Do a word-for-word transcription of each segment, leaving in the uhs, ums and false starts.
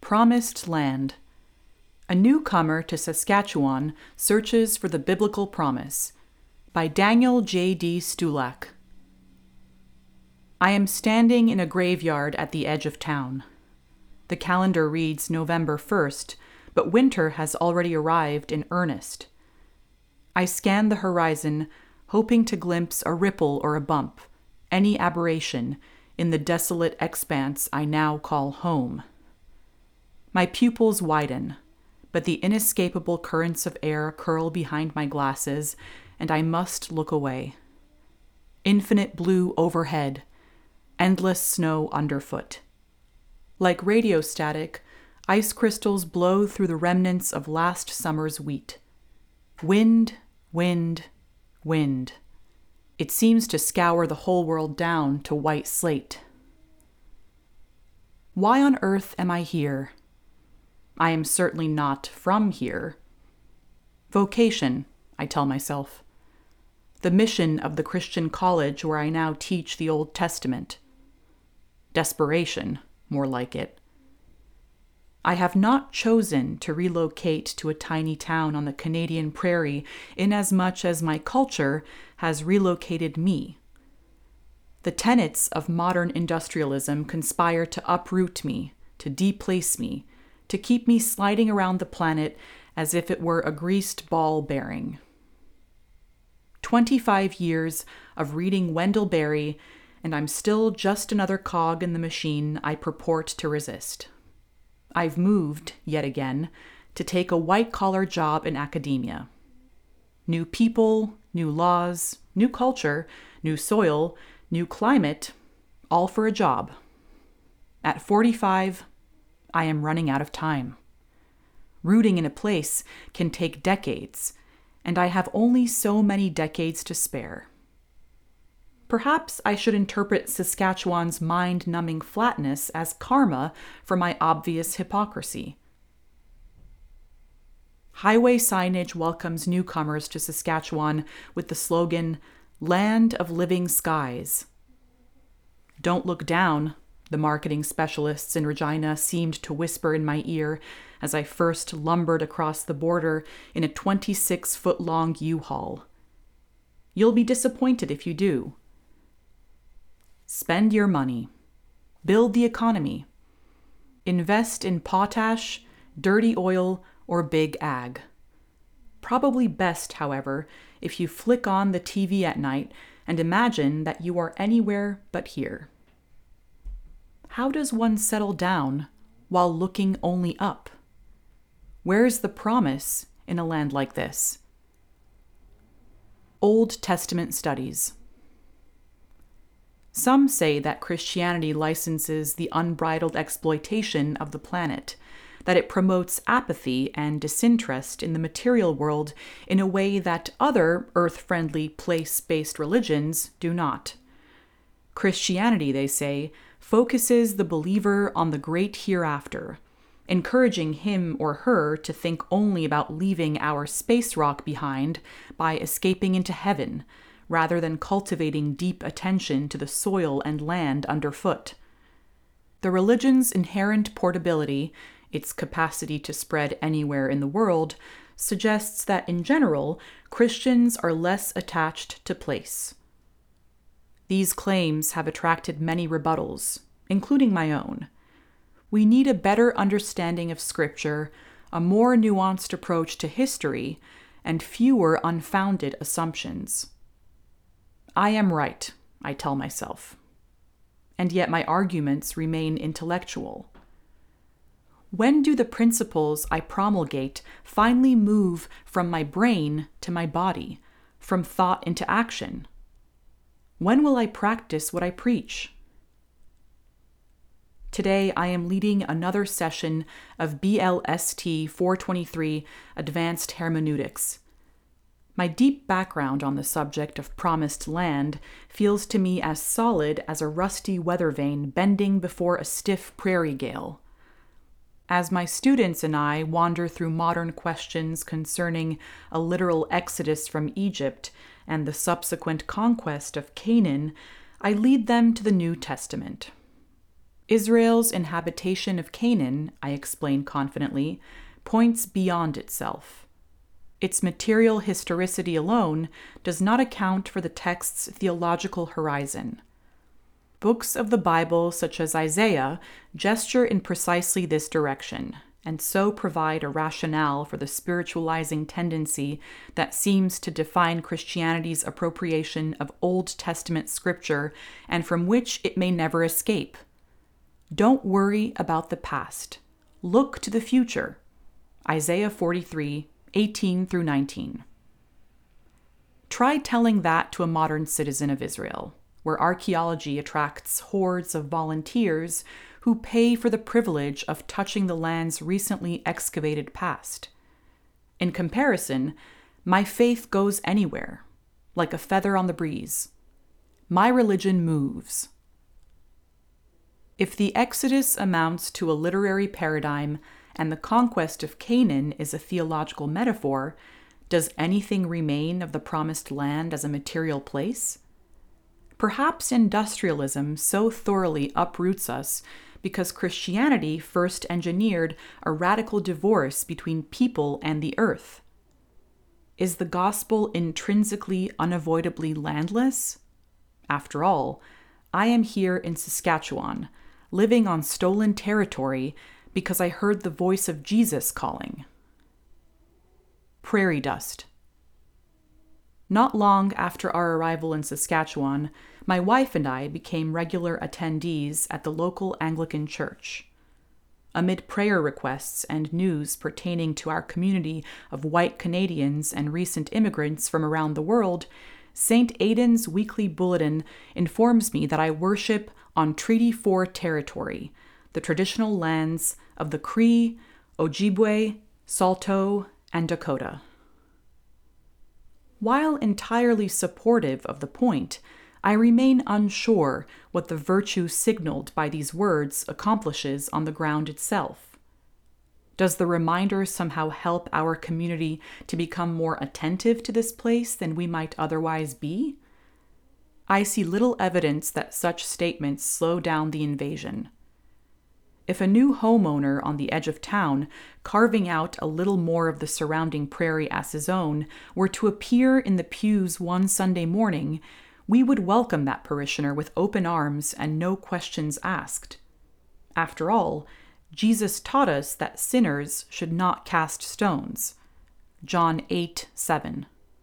Promised Land. A newcomer to Saskatchewan searches for the biblical promise, by Daniel J D Stulak. I am standing in a graveyard at the edge of town. The calendar reads November first, but winter has already arrived in earnest. I scan the horizon, hoping to glimpse a ripple or a bump, any aberration, in the desolate expanse I now call home. My pupils widen, but the inescapable currents of air curl behind my glasses, and I must look away. Infinite blue overhead, endless snow underfoot. Like radio static, ice crystals blow through the remnants of last summer's wheat. Wind, wind, wind. It seems to scour the whole world down to white slate. Why on earth am I here? I am certainly not from here. Vocation, I tell myself. The mission of the Christian college where I now teach the Old Testament. Desperation, more like it. I have not chosen to relocate to a tiny town on the Canadian prairie inasmuch as my culture has relocated me. The tenets of modern industrialism conspire to uproot me, to deplace me, to keep me sliding around the planet as if it were a greased ball bearing. Twenty-five years of reading Wendell Berry, and I'm still just another cog in the machine I purport to resist. I've moved, yet again, to take a white-collar job in academia. New people, new laws, new culture, new soil, new climate, all for a job. At forty-five, I am running out of time. Rooting in a place can take decades, and I have only so many decades to spare. Perhaps I should interpret Saskatchewan's mind-numbing flatness as karma for my obvious hypocrisy. Highway signage welcomes newcomers to Saskatchewan with the slogan, "Land of Living Skies." Don't look down, the marketing specialists in Regina seemed to whisper in my ear as I first lumbered across the border in a twenty-six-foot-long U-Haul. You'll be disappointed if you do. Spend your money. Build the economy. Invest in potash, dirty oil, or big ag. Probably best, however, if you flick on the T V at night and imagine that you are anywhere but here. How does one settle down while looking only up? Where's the promise in a land like this? Old Testament studies. Some say that Christianity licenses the unbridled exploitation of the planet, that it promotes apathy and disinterest in the material world in a way that other earth-friendly, place-based religions do not. Christianity, they say, focuses the believer on the great hereafter, encouraging him or her to think only about leaving our space rock behind by escaping into heaven, rather than cultivating deep attention to the soil and land underfoot. The religion's inherent portability, its capacity to spread anywhere in the world, suggests that in general, Christians are less attached to place. These claims have attracted many rebuttals, including my own. We need a better understanding of Scripture, a more nuanced approach to history, and fewer unfounded assumptions. I am right, I tell myself. And yet my arguments remain intellectual. When do the principles I promulgate finally move from my brain to my body, from thought into action? When will I practice what I preach? Today, I am leading another session of B L S T four twenty-three Advanced Hermeneutics. My deep background on the subject of promised land feels to me as solid as a rusty weather vane bending before a stiff prairie gale. As my students and I wander through modern questions concerning a literal exodus from Egypt and the subsequent conquest of Canaan, I lead them to the New Testament. Israel's inhabitation of Canaan, I explain confidently, points beyond itself. Its material historicity alone does not account for the text's theological horizon. Books of the Bible, such as Isaiah, gesture in precisely this direction, and so provide a rationale for the spiritualizing tendency that seems to define Christianity's appropriation of Old Testament scripture and from which it may never escape. Don't worry about the past. Look to the future. Isaiah forty-three, eighteen through nineteen. Try telling that to a modern citizen of Israel, where archaeology attracts hordes of volunteers who pay for the privilege of touching the land's recently excavated past. In comparison, my faith goes anywhere, like a feather on the breeze. My religion moves. If the Exodus amounts to a literary paradigm and the conquest of Canaan is a theological metaphor, does anything remain of the promised land as a material place? Perhaps industrialism so thoroughly uproots us because Christianity first engineered a radical divorce between people and the earth. Is the gospel intrinsically, unavoidably landless? After all, I am here in Saskatchewan, living on stolen territory because I heard the voice of Jesus calling. Prairie dust. Not long after our arrival in Saskatchewan, my wife and I became regular attendees at the local Anglican church. Amid prayer requests and news pertaining to our community of white Canadians and recent immigrants from around the world, Saint Aidan's weekly bulletin informs me that I worship on Treaty four territory, the traditional lands of the Cree, Ojibwe, Saulteaux, and Dakota. While entirely supportive of the point, I remain unsure what the virtue signaled by these words accomplishes on the ground itself. Does the reminder somehow help our community to become more attentive to this place than we might otherwise be? I see little evidence that such statements slow down the invasion. If a new homeowner on the edge of town, carving out a little more of the surrounding prairie as his own, were to appear in the pews one Sunday morning, we would welcome that parishioner with open arms and no questions asked. After all, Jesus taught us that sinners should not cast stones. John eight seven.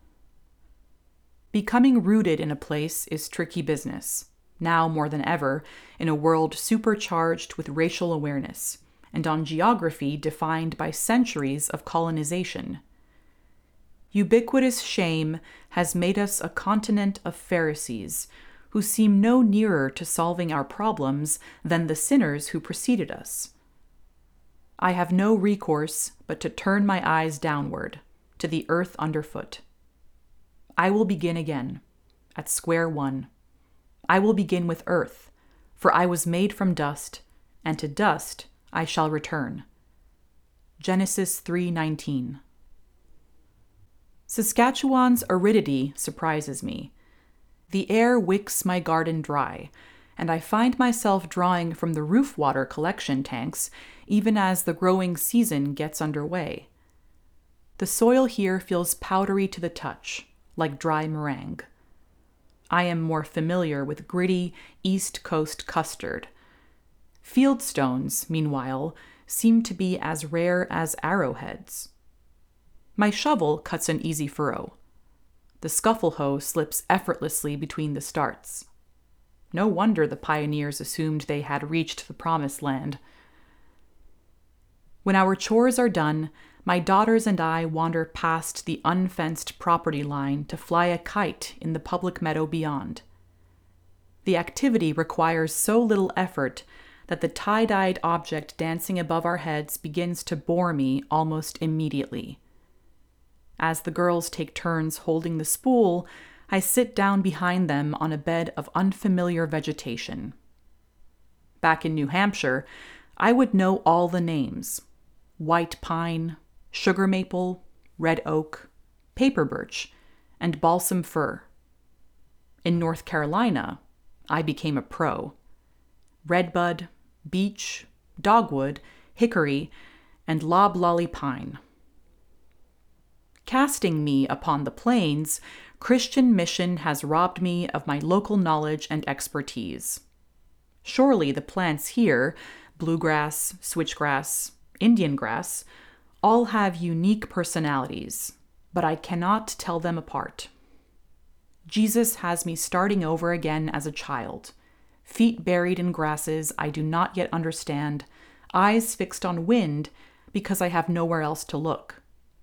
Becoming rooted in a place is tricky business, now more than ever, in a world supercharged with racial awareness, and on geography defined by centuries of colonization. Ubiquitous shame has made us a continent of Pharisees, who seem no nearer to solving our problems than the sinners who preceded us. I have no recourse but to turn my eyes downward, to the earth underfoot. I will begin again, at square one. I will begin with earth, for I was made from dust, and to dust I shall return. Genesis three nineteen. Saskatchewan's aridity surprises me. The air wicks my garden dry, and I find myself drawing from the roof water collection tanks even as the growing season gets underway. The soil here feels powdery to the touch, like dry meringue. I am more familiar with gritty East Coast custard. Fieldstones, meanwhile, seem to be as rare as arrowheads. My shovel cuts an easy furrow. The scuffle hoe slips effortlessly between the starts. No wonder the pioneers assumed they had reached the promised land. When our chores are done, my daughters and I wander past the unfenced property line to fly a kite in the public meadow beyond. The activity requires so little effort that the tie-dyed object dancing above our heads begins to bore me almost immediately. As the girls take turns holding the spool, I sit down behind them on a bed of unfamiliar vegetation. Back in New Hampshire, I would know all the names: white pine, sugar maple, red oak, paper birch, and balsam fir. In North Carolina, I became a pro. Redbud, beech, dogwood, hickory, and loblolly pine. Casting me upon the plains, Christian mission has robbed me of my local knowledge and expertise. Surely the plants here, bluegrass, switchgrass, Indian grass, all have unique personalities, but I cannot tell them apart. Jesus has me starting over again as a child, feet buried in grasses I do not yet understand, eyes fixed on wind because I have nowhere else to look.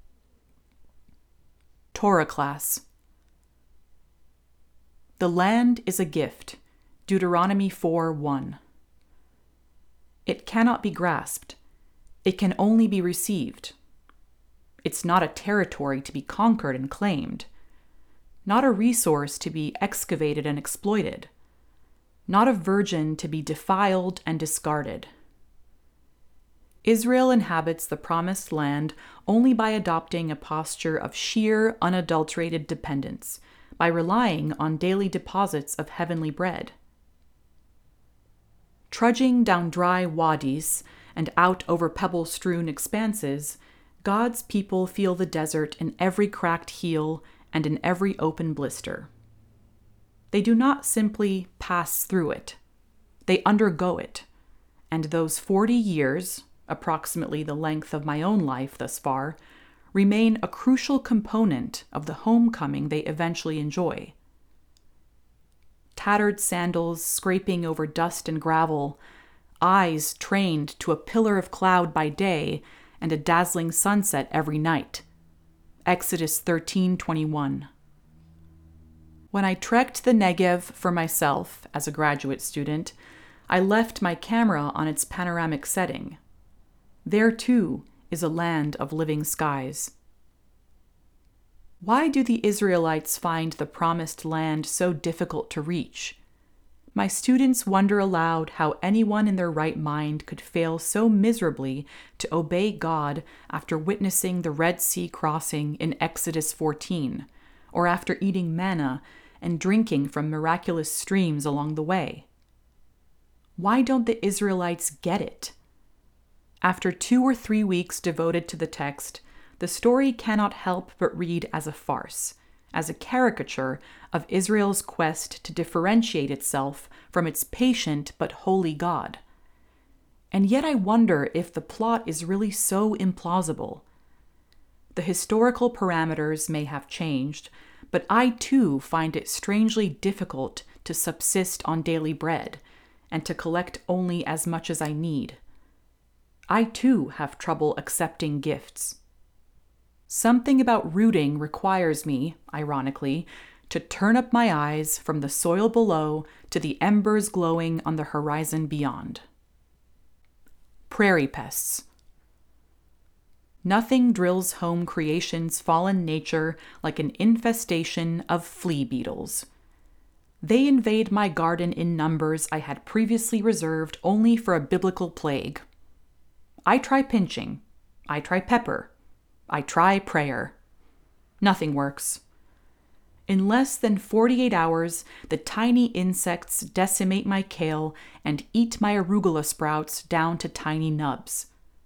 Torah class. The land is a gift. Deuteronomy four one. It cannot be grasped. It can only be received. It's not a territory to be conquered and claimed. Not a resource to be excavated and exploited. Not a virgin to be defiled and discarded. Israel inhabits the promised land only by adopting a posture of sheer, unadulterated dependence, by relying on daily deposits of heavenly bread. Trudging down dry wadis and out over pebble-strewn expanses, God's people feel the desert in every cracked heel and in every open blister. They do not simply pass through it. They undergo it. And those forty years, approximately the length of my own life thus far, remain a crucial component of the homecoming they eventually enjoy. Tattered sandals scraping over dust and gravel, eyes trained to a pillar of cloud by day and a dazzling sunset every night. Exodus thirteen twenty-one. When I trekked the Negev for myself as a graduate student, I left my camera on its panoramic setting. There, too, is a land of living skies. Why do the Israelites find the promised land so difficult to reach? My students wonder aloud how anyone in their right mind could fail so miserably to obey God after witnessing the Red Sea crossing in Exodus fourteen, or after eating manna and drinking from miraculous streams along the way. Why don't the Israelites get it? After two or three weeks devoted to the text, the story cannot help but read as a farce, as a caricature of Israel's quest to differentiate itself from its patient but holy God. And yet I wonder if the plot is really so implausible. The historical parameters may have changed, but I too find it strangely difficult to subsist on daily bread and to collect only as much as I need. I too have trouble accepting gifts. Something about rooting requires me, ironically, to turn up my eyes from the soil below to the embers glowing on the horizon beyond. Prairie pests. Nothing drills home creation's fallen nature like an infestation of flea beetles. They invade my garden in numbers I had previously reserved only for a biblical plague. I try pinching. I try pepper. I try prayer. Nothing works. In less than forty-eight hours, the tiny insects decimate my kale and eat my arugula sprouts down to tiny nubs.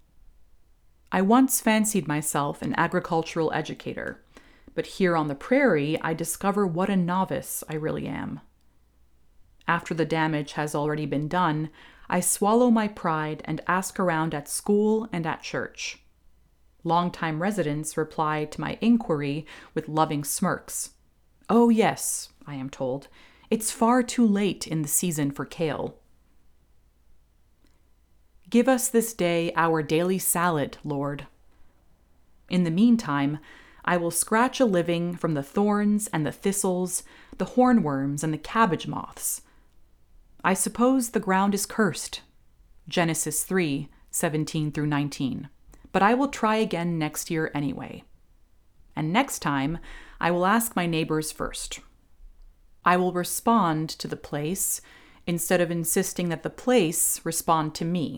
I once fancied myself an agricultural educator, but here on the prairie I discover what a novice I really am. After the damage has already been done, I swallow my pride and ask around at school and at church. Longtime residents reply to my inquiry with loving smirks. Oh yes, I am told, it's far too late in the season for kale. Give us this day our daily salad, Lord. In the meantime, I will scratch a living from the thorns and the thistles, the hornworms and the cabbage moths. I suppose the ground is cursed. Genesis three, seventeen through nineteen. But I will try again next year anyway. And next time, I will ask my neighbors first. I will respond to the place instead of insisting that the place respond to me.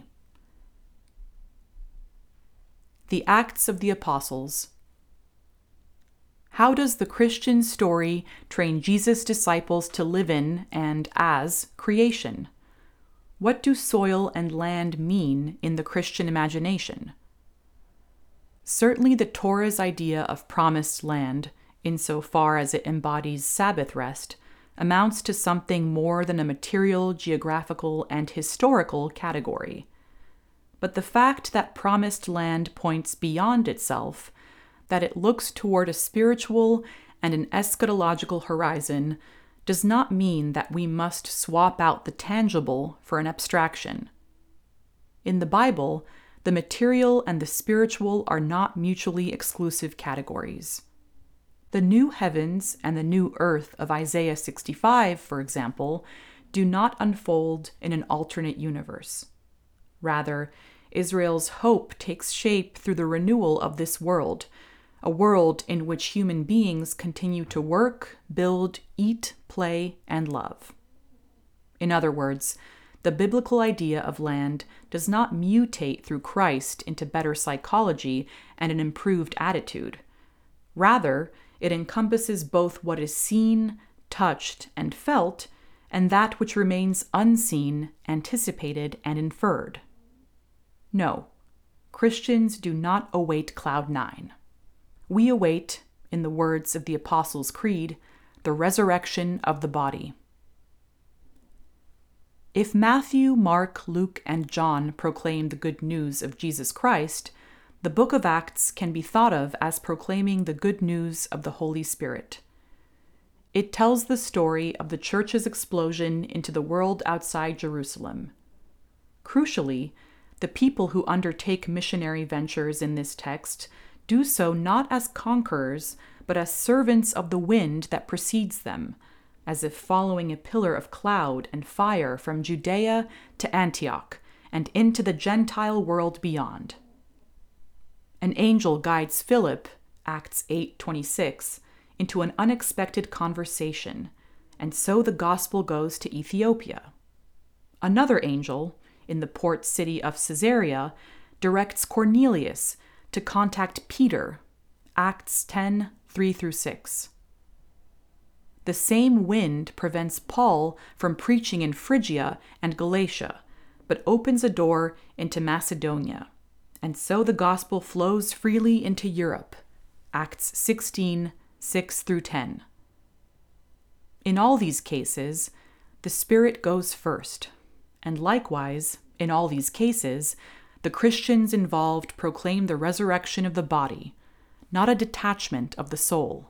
The Acts of the Apostles. How does the Christian story train Jesus' disciples to live in and as creation? What do soil and land mean in the Christian imagination? Certainly the Torah's idea of promised land, insofar as it embodies Sabbath rest, amounts to something more than a material, geographical, and historical category. But the fact that promised land points beyond itself, that it looks toward a spiritual and an eschatological horizon, does not mean that we must swap out the tangible for an abstraction. In the Bible, the material and the spiritual are not mutually exclusive categories. The new heavens and the new earth of Isaiah sixty-five, for example, do not unfold in an alternate universe. Rather, Israel's hope takes shape through the renewal of this world, a world in which human beings continue to work, build, eat, play, and love. In other words, the biblical idea of land does not mutate through Christ into better psychology and an improved attitude. Rather, it encompasses both what is seen, touched, and felt, and that which remains unseen, anticipated, and inferred. No, Christians do not await cloud nine. We await, in the words of the Apostles' Creed, the resurrection of the body. If Matthew, Mark, Luke, and John proclaim the good news of Jesus Christ, the book of Acts can be thought of as proclaiming the good news of the Holy Spirit. It tells the story of the church's explosion into the world outside Jerusalem. Crucially, the people who undertake missionary ventures in this text do so not as conquerors, but as servants of the wind that precedes them, as if following a pillar of cloud and fire from Judea to Antioch and into the Gentile world beyond. An angel guides Philip, Acts eight twenty-six, into an unexpected conversation, and so the gospel goes to Ethiopia. Another angel, in the port city of Caesarea, directs Cornelius to contact Peter, Acts ten three through six. The same wind prevents Paul from preaching in Phrygia and Galatia, but opens a door into Macedonia, and so the gospel flows freely into Europe, Acts sixteen six through ten. In all these cases, the Spirit goes first, and likewise, in all these cases, the Christians involved proclaim the resurrection of the body, not a detachment of the soul.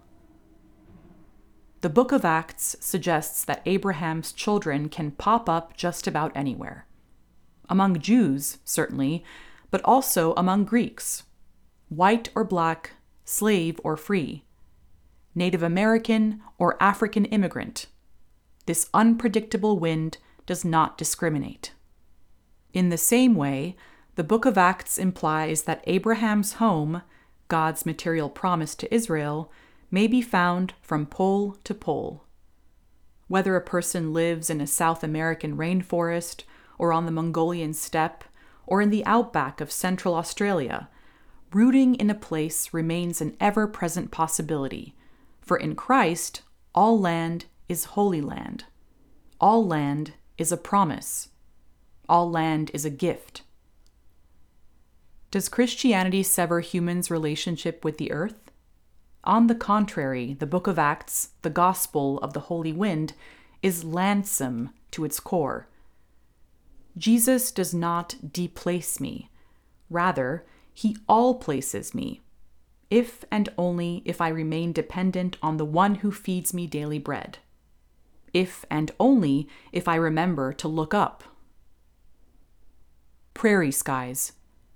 The book of Acts suggests that Abraham's children can pop up just about anywhere. Among Jews, certainly, but also among Greeks, white or black, slave or free, Native American or African immigrant. This unpredictable wind does not discriminate. In the same way, the book of Acts implies that Abraham's home, God's material promise to Israel, may be found from pole to pole. Whether a person lives in a South American rainforest, or on the Mongolian steppe, or in the outback of Central Australia, rooting in a place remains an ever-present possibility, for in Christ, all land is holy land. All land is a promise. All land is a gift. Does Christianity sever humans' relationship with the earth? On the contrary, the book of Acts, the gospel of the Holy Wind, is landsome to its core. Jesus does not deplace me. Rather, he all-places me, if and only if I remain dependent on the one who feeds me daily bread. If and only if I remember to look up. Prairie skies.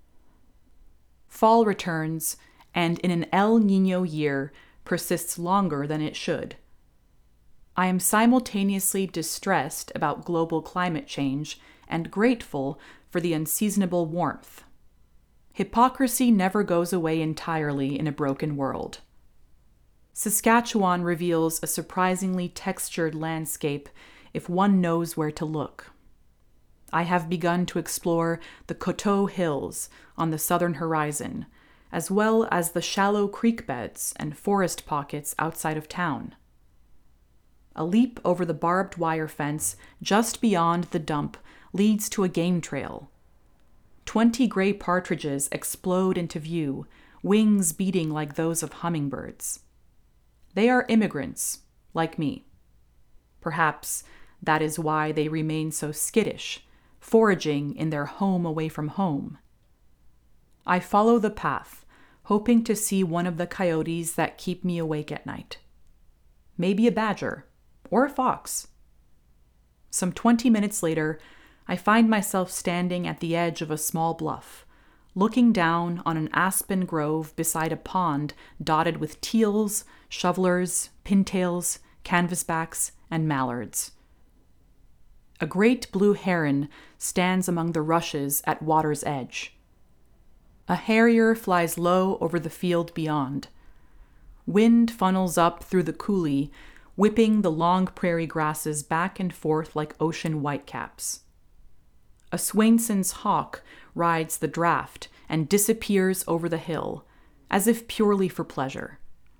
Fall returns, and in an El Niño year persists longer than it should. I am simultaneously distressed about global climate change and grateful for the unseasonable warmth. Hypocrisy never goes away entirely in a broken world. Saskatchewan reveals a surprisingly textured landscape if one knows where to look. I have begun to explore the Coteau Hills on the southern horizon, as well as the shallow creek beds and forest pockets outside of town. A leap over the barbed wire fence just beyond the dump leads to a game trail. Twenty gray partridges explode into view, wings beating like those of hummingbirds. They are immigrants, like me. Perhaps that is why they remain so skittish, foraging in their home away from home. I follow the path, hoping to see one of the coyotes that keep me awake at night. Maybe a badger, or a fox. Some twenty minutes later, I find myself standing at the edge of a small bluff, looking down on an aspen grove beside a pond dotted with teals, shovelers, pintails, canvasbacks, and mallards. A great blue heron stands among the rushes at water's edge. A harrier flies low over the field beyond. Wind funnels up through the coulee, whipping the long prairie grasses back and forth like ocean whitecaps. A Swainson's hawk rides the draft and disappears over the hill, as if purely for pleasure.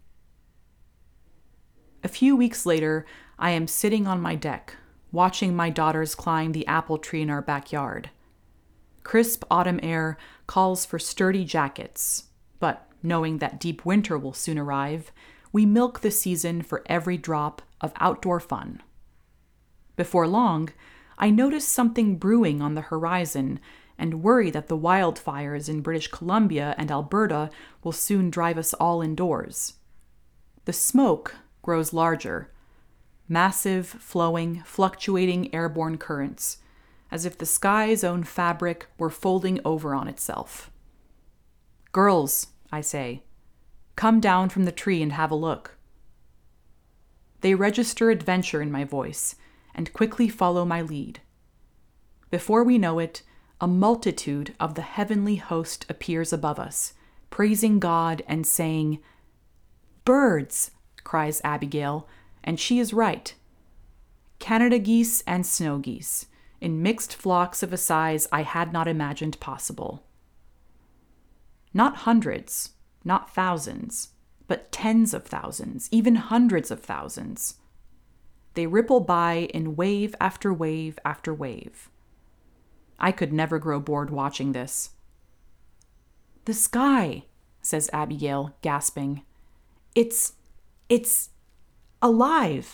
A few weeks later, I am sitting on my deck, watching my daughters climb the apple tree in our backyard. Crisp autumn air calls for sturdy jackets, but knowing that deep winter will soon arrive, we milk the season for every drop of outdoor fun. Before long, I notice something brewing on the horizon and worry that the wildfires in British Columbia and Alberta will soon drive us all indoors. The smoke grows larger, massive, flowing, fluctuating airborne currents, as if the sky's own fabric were folding over on itself. "Girls," I say, "come down from the tree and have a look." They register adventure in my voice and quickly follow my lead. Before we know it, a multitude of the heavenly host appears above us, praising God and saying, "Birds!" cries Abigail, and she is right. Canada geese and snow geese, in mixed flocks of a size I had not imagined possible. Not hundreds, not thousands, but tens of thousands, even hundreds of thousands. They ripple by in wave after wave after wave. I could never grow bored watching this. "The sky," says Abigail, gasping. It's, it's alive."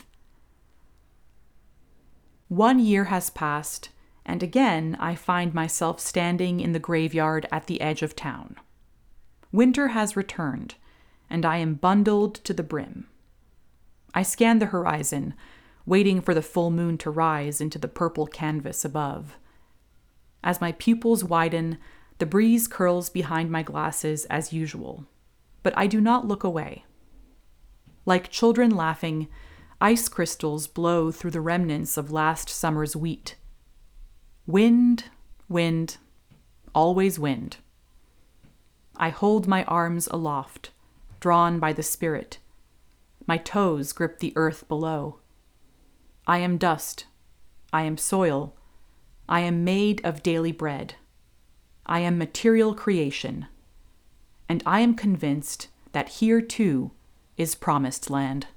One year has passed, and again I find myself standing in the graveyard at the edge of town. Winter has returned, and I am bundled to the brim. I scan the horizon, waiting for the full moon to rise into the purple canvas above. As my pupils widen, the breeze curls behind my glasses as usual, but I do not look away. Like children laughing, ice crystals blow through the remnants of last summer's wheat. Wind, wind, always wind. I hold my arms aloft, drawn by the spirit. My toes grip the earth below. I am dust. I am soil. I am made of daily bread. I am material creation. And I am convinced that here, too, is promised land.